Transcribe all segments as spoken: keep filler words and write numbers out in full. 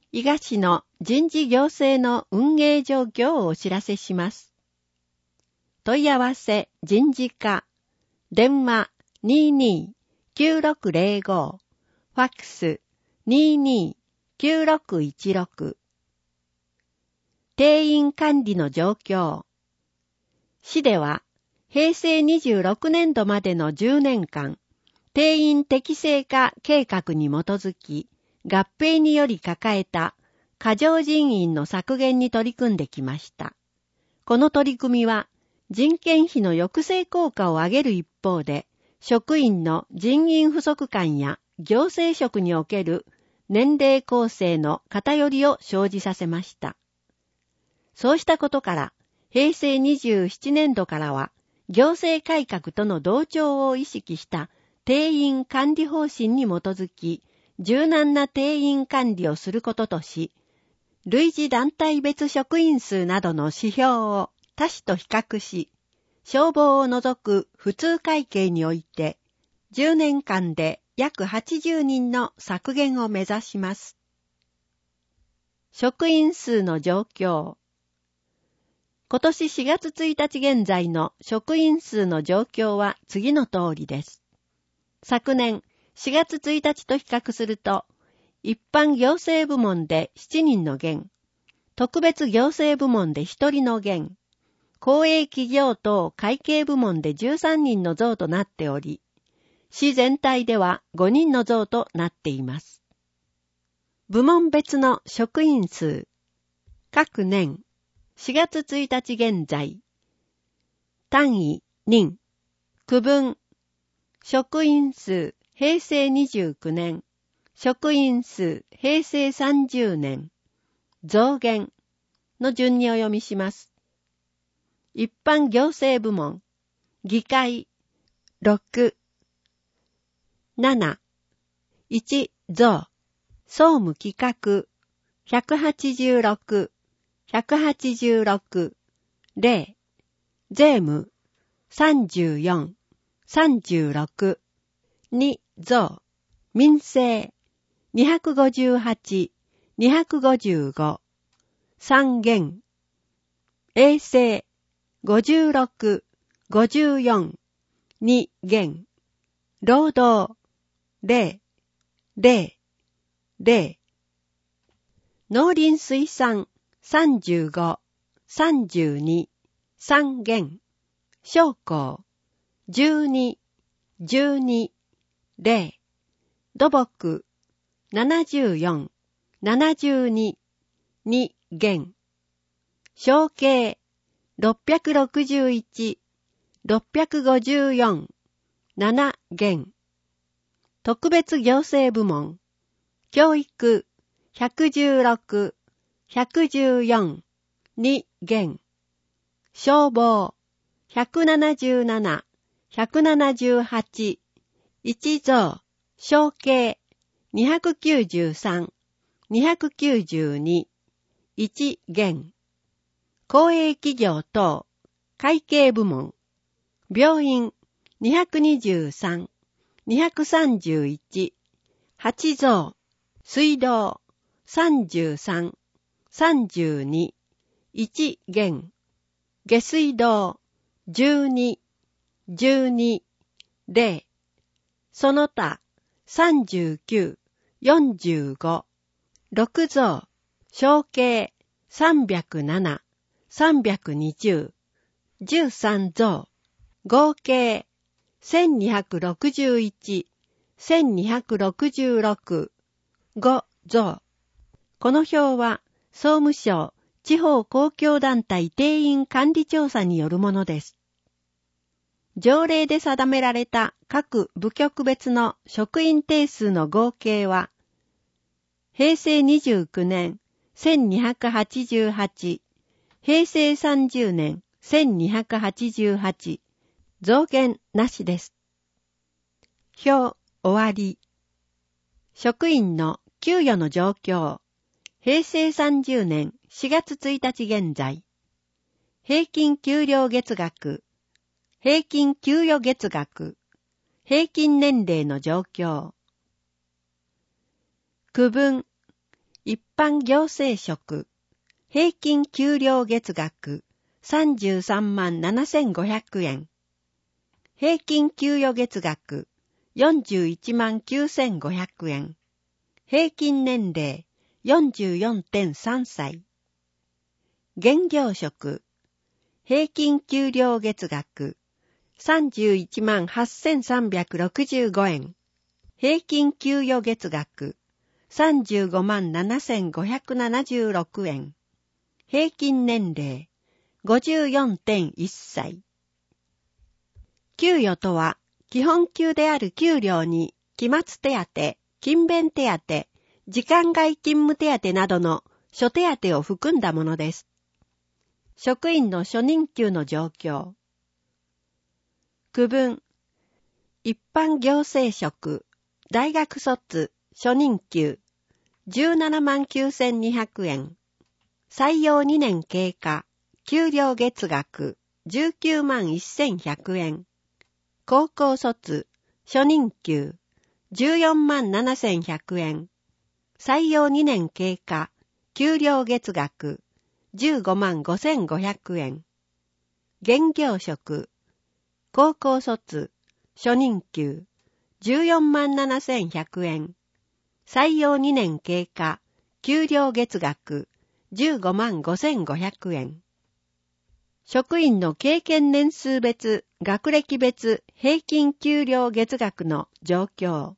伊賀市の人事行政の運営状況をお知らせします。問い合わせ人事課、電話 にーにーきゅうろくぜろご、ファックス にーにーきゅうろくいちろく。定員管理の状況。市では平成にじゅうろくねんどまでのじゅうねんかん、定員適正化計画に基づき、合併により抱えた過剰人員の削減に取り組んできました。この取り組みは人件費の抑制効果を上げる一方で、職員の人員不足感や行政職における年齢構成の偏りを生じさせました。そうしたことから、平成にじゅうななねんどからは、行政改革との同調を意識した定員管理方針に基づき、柔軟な定員管理をすることとし、類似団体別職員数などの指標を他市と比較し、消防を除く普通会計において、じゅうねんかんで約はちじゅうにんの削減を目指します。職員数の状況。今年しがつついたち現在の職員数の状況は次の通りです。昨年しがつついたちと比較すると、一般行政部門でしちにんの減、特別行政部門でひとりの減、公営企業等会計部門でじゅうさんにんの増となっており、市全体ではごにんの増となっています。部門別の職員数。各年しがつついたち現在。単位人。区分。職員数平成にじゅうきゅうねん。職員数平成さんじゅうねん。増減の順にお読みします。一般行政部門。議会。ろく。なな。いち増。総務企画。ひゃくはちじゅうろく。ひゃくはちじゅうろく。ゼロ。税務。さんじゅうよん。さんじゅうろく。に増。民生。にひゃくごじゅうはち。にひゃくごじゅうご。さん減。衛生。ごじゅうろく。ごじゅうよん。に減。労働。ゼロ。ゼロ。ゼロ。農林水産。さんじゅうご。さんじゅうに。さん減。商工。じゅうに。じゅうに。ゼロ。土木。ななじゅうよん。ななじゅうに。に減。承継。ろっぴゃくろくじゅういち。ろっぴゃくごじゅうよん。なな減。特別行政部門。教育。ひゃくじゅうろく。ひゃくじゅうよん。に減。消防。ひゃくななじゅうなな。ひゃくななじゅうはち。いち増。承継。にひゃくきゅうじゅうさん。にひゃくきゅうじゅうに。いち減。公営企業等。会計部門。病院。にひゃくにじゅうさん。にひゃくさんじゅういち。はち増。水道。さんじゅうさん。さんじゅうに。いち減。下水道。じゅうに。じゅうに。ゼロ。その他。さんじゅうきゅう。よんじゅうご。ろく増。承継。さんびゃくなな。さんびゃくにじゅう。じゅうさん増。合計。せんにひゃくろくじゅういち。せんにひゃくろくじゅうろく。ご増。この表は、総務省地方公共団体定員管理調査によるものです。条例で定められた各部局別の職員定数の合計は、平成にじゅうきゅうねんせんにひゃくはちじゅうはち、平成さんじゅうねんせんにひゃくはちじゅうはち、増減なしです。表終わり。職員の給与の状況。平成さんじゅうねんしがつついたち現在。平均給料月額。平均給与月額。平均年齢の状況。区分。 一般行政職、平均給料月額さんじゅうさんまんななせんごひゃくえん。平均給与月額よんじゅういちまんきゅうせんごひゃくえん。平均年齢 よんじゅうよんてんさんさい。現業職、平均給料月額さんじゅういちまんはっせんさんびゃくろくじゅうごえん。平均給与月額さんじゅうごまんななせんごひゃくななじゅうろくえん。平均年齢 ごじゅうよんてんいっさい。給与とは、基本給である給料に、期末手当、勤勉手当、時間外勤務手当などの諸手当を含んだものです。職員の初任給の状況。区分。一般行政職、大学卒、初任給、じゅうななまんきゅうせんにひゃくえん。採用にねん経過、給料月額、じゅうきゅうまんせんひゃくえん。高校卒、初任給、じゅうよんまんななせんひゃくえん。採用にねん経過、給料月額、じゅうごまんごせんごひゃくえん。現業職、高校卒、初任給、じゅうよんまんななせんひゃくえん。採用にねん経過、給料月額、じゅうごまんごせんごひゃくえん。職員の経験年数別、学歴別、平均給料月額の状況。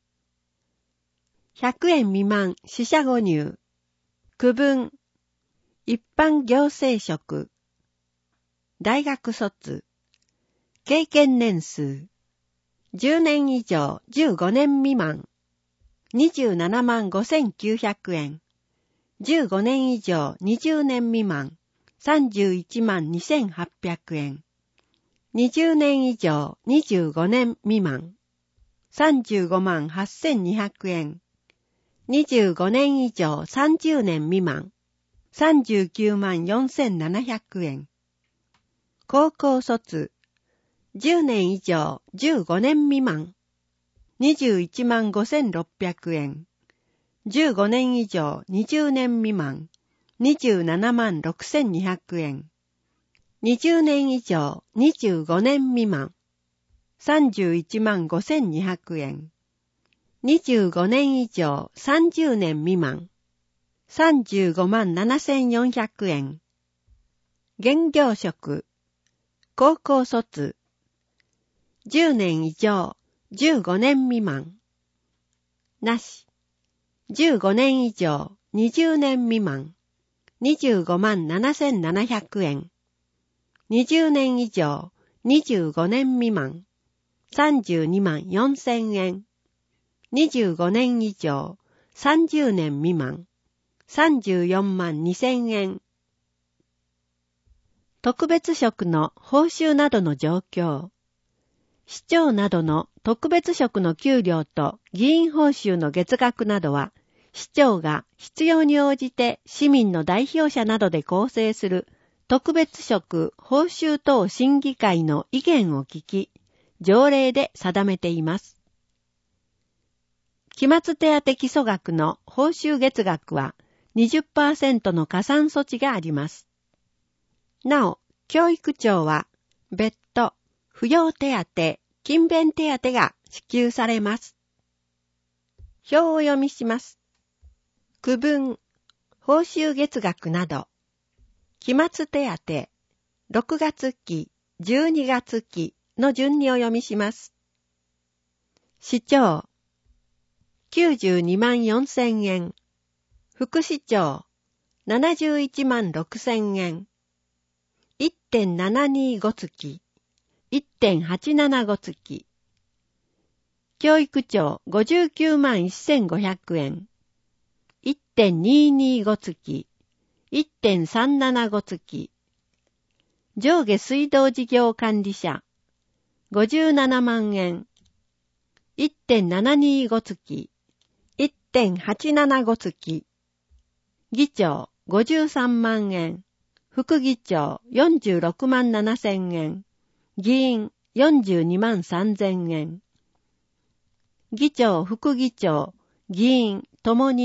ひゃくえん未満、四捨五入。区分。一般行政職。大学卒。経験年数。じゅうねん以上、じゅうごねん未満。にじゅうななまんごせんきゅうひゃくえん。じゅうごねん以上、にじゅうねん未満。さんじゅういちまんにせんはっぴゃくえん。にじゅうねん以上、にじゅうごねん未満。さんじゅうごまんはっせんにひゃくえん。にじゅうごねん以上、さんじゅうねん未満。さんじゅうきゅうまんよんせんななひゃくえん。高校卒。じゅうねん以上、じゅうごねん未満。にじゅういちまんごせんろっぴゃくえん。じゅうごねん以上、にじゅうねん未満。にじゅうななまんろくせんにひゃくえん。にじゅうねん以上、にじゅうごねん未満。さんじゅういちまんごせんにひゃくえん。にじゅうごねん以上、さんじゅうねん未満。さんじゅうごまんななせんよんひゃくえん。現業職。高校卒。じゅうねん以上、じゅうごねん未満。なし。じゅうごねん以上、にじゅうねん未満。にじゅうごまんななせんななひゃくえん。にじゅうねん以上、にじゅうごねん未満。さんじゅうにまんよんせんえん。にじゅうごねん以上、さんじゅうねん未満。さんじゅうよんまんにせんえん。特別職の報酬などの状況。市長などの特別職の給料と議員報酬の月額などは、市長が必要に応じて市民の代表者などで構成する特別職報酬等審議会の意見を聞き、条例で定めています。期末手当基礎額の報酬月額は にじゅっパーセント の加算措置があります。なお、教育庁は別途、扶養手当、勤勉手当が支給されます。表を読みします。区分、報酬月額など、期末手当、ろくがつ期、じゅうにがつ期の順にお読みします。市長、きゅうじゅうにまんよんせんえん。副市長、ななじゅういちまんろくせんえん。いってんななにご 月、いってんはちななご 月。教育長、ごじゅうきゅうまんせんごひゃくえん。いってんににご 月、いってんさんななご 月。上下水道事業管理者、ごじゅうななまんえん。いってんななにご 月、いってんはちななご 月。議長、ごじゅうさんまんえん。副議長、よんじゅうろくまんななせんえん。議員、よんじゅうにまんさんぜんえん。議長、副議長、議員ともに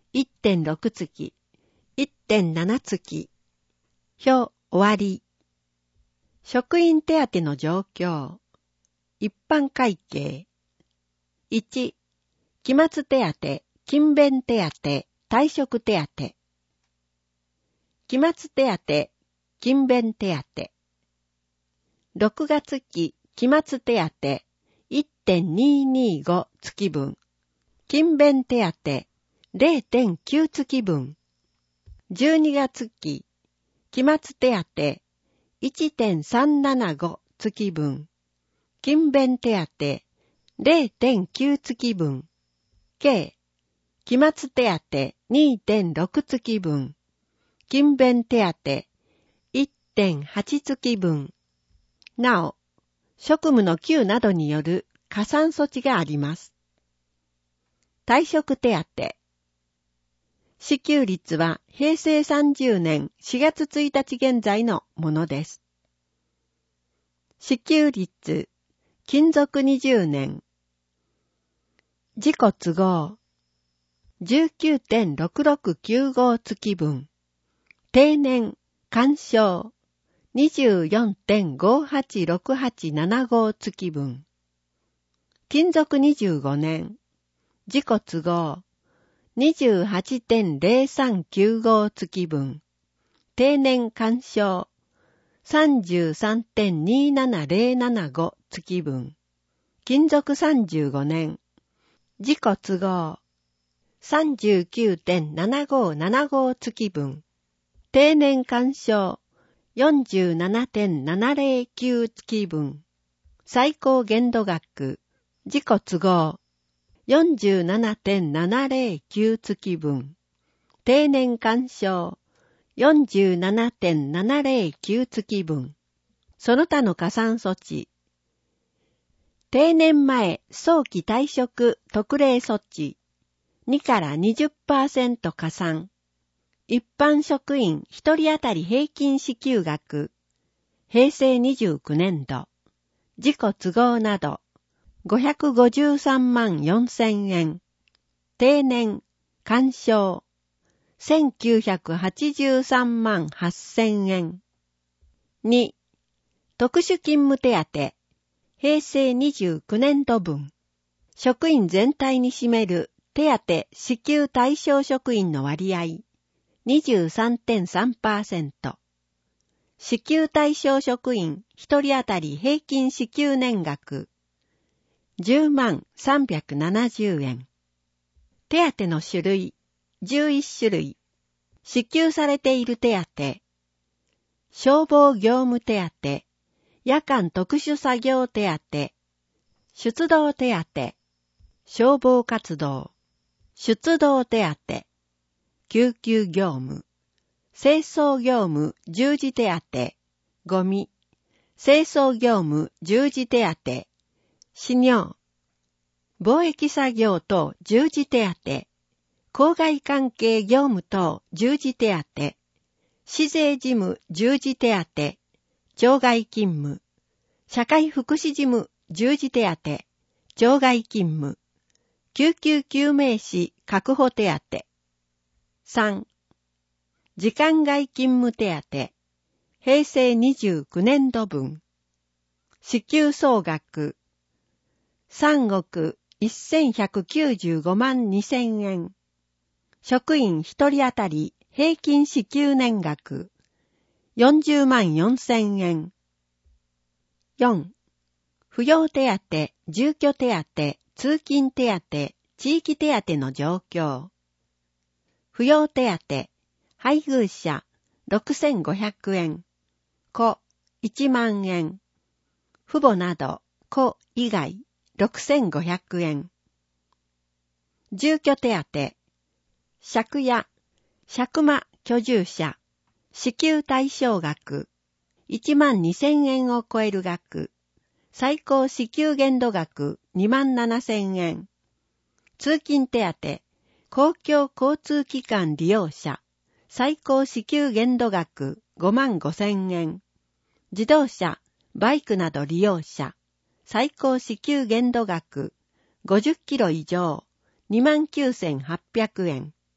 いってんろく 月、いってんなな 月。表終わり。職員手当の状況。一般会計。いち、期末手当、勤勉手当、退職手当。期末手当、勤勉手当。ろくがつ期期末手当 いってんににご 月分。勤勉手当 れいてんきゅう 月分。じゅうにがつ期期末手当 いってんさんななご 月分。勤勉手当 れいてんきゅう 月分。計期末手当 にてんろく 月分。勤勉手当 いってんはち 月分。なお、職務の給などによる加算措置があります。退職手当。支給率はへいせいさんじゅうねんしがつついたち現在のものです。支給率、勤続にじゅうねん。自己都合、じゅうきゅうてんろくろくきゅうご 月分。定年、干渉、にじゅうよんてんごはちろくはちななご 月分。勤続にじゅうごねん。自己都合、にじゅうはちてんぜろさんきゅうご 月分。定年干渉、さんじゅうさんてんにななぜろななご 月分。勤続さんじゅうごねん。自己都合、さんじゅうきゅうてんななごななご 月分。定年干渉、よんじゅうななてんななぜろきゅう 月分。最高限度額、自己都合、よんじゅうななてんななぜろきゅう 月分。定年干渉、よんじゅうななてんななぜろきゅう 月分。その他の加算措置。定年前早期退職特例措置。にから にじゅっパーセント 加算。一般職員ひとり当たり平均支給額。へいせいにじゅうきゅうねんど。自己都合など。ごひゃくごじゅうさんまんよんせんえん。定年、干渉。せんきゅうひゃくはちじゅうさんまんはっせんえん。に、特殊勤務手当。へいせいにじゅうきゅうねんど分。職員全体に占める手当支給対象職員の割合。にじゅうさんてんさんパーセント。支給対象職員ひとり当たり平均支給年額。じゅうまんさんびゃくななじゅうえん。手当の種類、じゅういち種類。支給されている手当。消防業務手当、夜間特殊作業手当、出動手当、消防活動、出動手当、救急業務、清掃業務従事手当、ゴミ、清掃業務従事手当、死尿、貿易作業等従事手当、公害関係業務等従事手当、市税事務従事手当、町外勤務、社会福祉事務従事手当、町外勤務、救急救命士確保手当。さん、時間外勤務手当、へいせいにじゅうきゅうねんど分。支給総額、さんおくせんひゃくきゅうじゅうごまんにせんえん。職員ひとり当たり平均支給年額、よんじゅうまんよんせんえん。よん、扶養手当、住居手当、通勤手当、地域手当の状況。扶養手当、配偶者ろくせんごひゃくえん、子いちまんえん、父母など子以外ろくせんごひゃくえん。住居手当、借家、借間居住者、支給対象額、いちまんにせんえんを超える額、最高支給限度額にまんななせんえん。通勤手当、公共交通機関利用者、最高支給限度額ごまんごせんえん。自動車、バイクなど利用者、最高支給限度額ごじゅっキロ以上にまんきゅうせんはっぴゃくえん。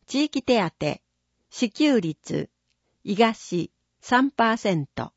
地域手当、支給率、医菓子 さんパーセント。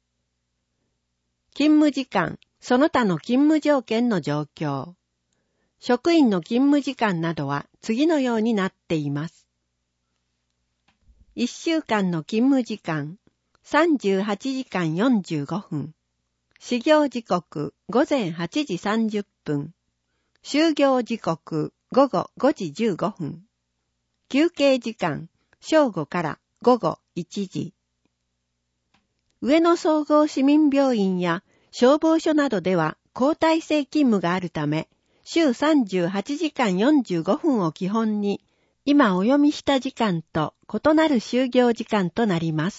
勤務時間、その他の勤務条件の状況。職員の勤務時間などは次のようになっています。いっしゅうかんの勤務時間、さんじゅうはちじかんよんじゅうごふん。始業時刻、ごぜんはちじさんじゅっぷん。終業時刻、ごごごじじゅうごふん。休憩時間、正午からごごいちじ。上野総合市民病院や消防署などでは交代制勤務があるため、週さんじゅうはちじかんよんじゅうごふんを基本に、今お読みした時間と異なる就業時間となります。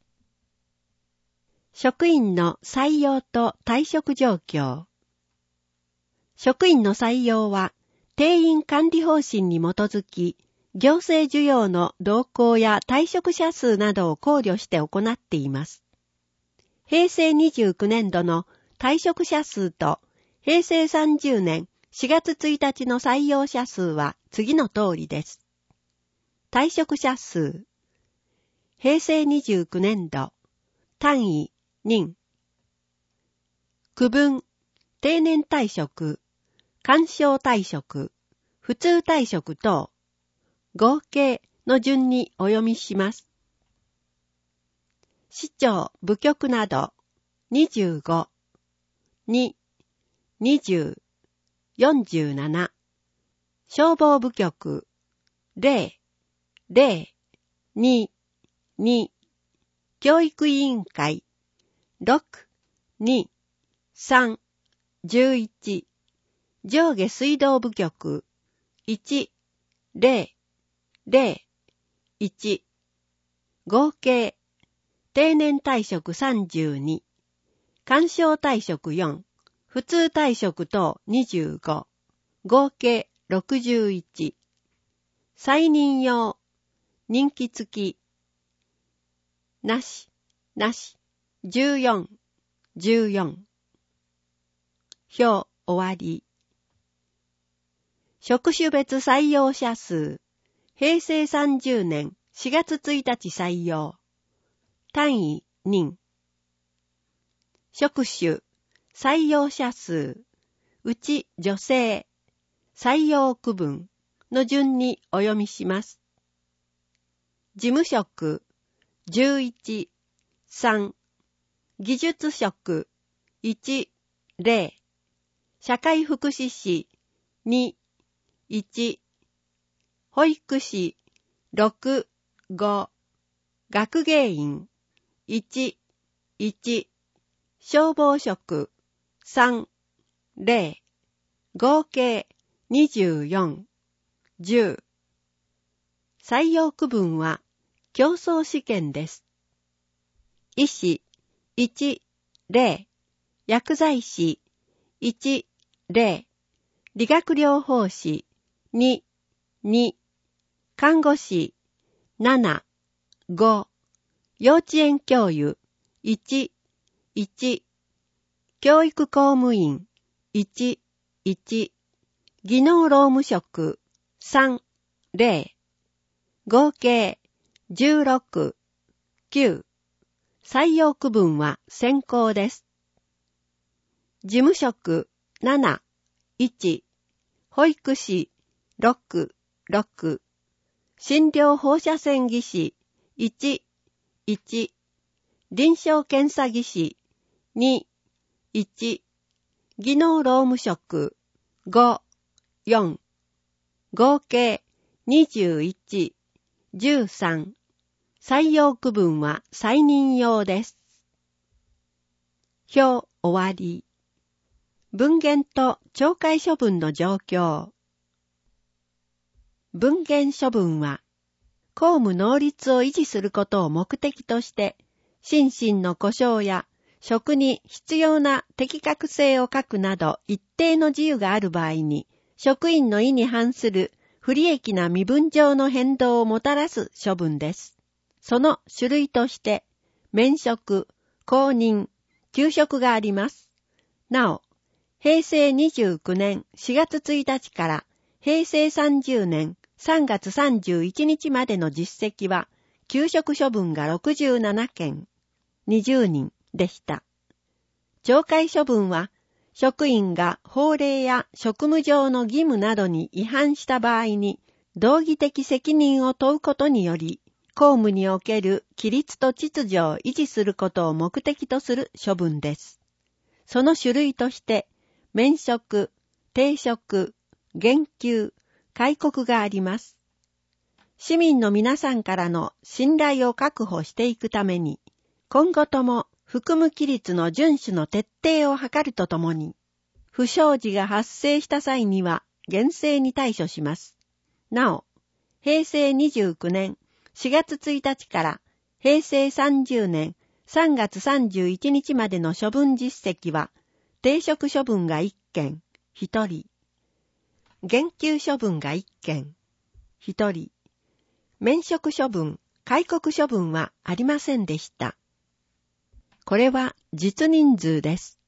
職員の採用と退職状況。職員の採用は、定員管理方針に基づき、行政需要の動向や退職者数などを考慮して行っています。平成にじゅうきゅうねんどの退職者数と、平成さんじゅうねんしがつついたちの採用者数は次の通りです。退職者数。平成にじゅうきゅうねんど、単位、任。区分、定年退職、干渉退職、普通退職等、合計の順にお読みします。市長、部局など、にじゅうご、に、にじゅう、よんじゅうなな、消防部局、ゼロ、ゼロ、に、に、教育委員会、ろく、に、さん、じゅういち、上下水道部局、いち、ゼロ、ゼロ、いち、合計、定年退職さんじゅうに、干渉退職よん、普通退職等にじゅうご、合計ろくじゅういち、再任用、任期付き、なし、なし、じゅうよん、じゅうよん。表終わり。職種別採用者数、平成さんじゅうねんしがつついたち採用。単位、任。職種、採用者数、うち女性、採用区分の順にお読みします。事務職、じゅういち、さん、技術職、いち、ゼロ、社会福祉士、に、いち、保育士、ろく、ご、学芸員、いち、いち、消防職、さん、ゼロ、合計にじゅうよん、じゅう。採用区分は競争試験です。医師、いち、ゼロ、薬剤師、いち、ゼロ、理学療法士、に、に、看護師、なな、ご、幼稚園教諭、いち、いち、教育公務員、いち、いち、技能労務職、さん、ゼロ、合計じゅうろく、きゅう。採用区分は先行です。事務職、なな、いち、保育士、ろく、ろく、診療放射線技師、いち、いち、臨床検査技師、に、いち、技能労務職、ご、よん、合計にじゅういち、じゅうさん。採用区分は再任用です。表終わり。分限と懲戒処分の状況。分限処分は、公務能率を維持することを目的として、心身の故障や職に必要な適格性を欠くなど一定の自由がある場合に、職員の意に反する不利益な身分上の変動をもたらす処分です。その種類として、免職、公認、休職があります。なお、平成にじゅうきゅうねんしがつついたちから平成さんじゅうねんさんがつさんじゅういちにちまでの実績は、休職処分がろくじゅうななけん、にじゅうにんでした。懲戒処分は、職員が法令や職務上の義務などに違反した場合に、道義的責任を問うことにより、公務における規律と秩序を維持することを目的とする処分です。その種類として、免職、停職、減給、戒告があります。市民の皆さんからの信頼を確保していくために、今後とも服務規律の遵守の徹底を図るとともに、不祥事が発生した際には厳正に対処します。なお、へいせいにじゅうきゅうねんしがつついたちからへいせいさんじゅうねんさんがつさんじゅういちにちまでの処分実績は、停職処分がいっけん、ひとり、減給処分がいっけん、ひとり、免職処分、戒告処分はありませんでした。これは実人数です。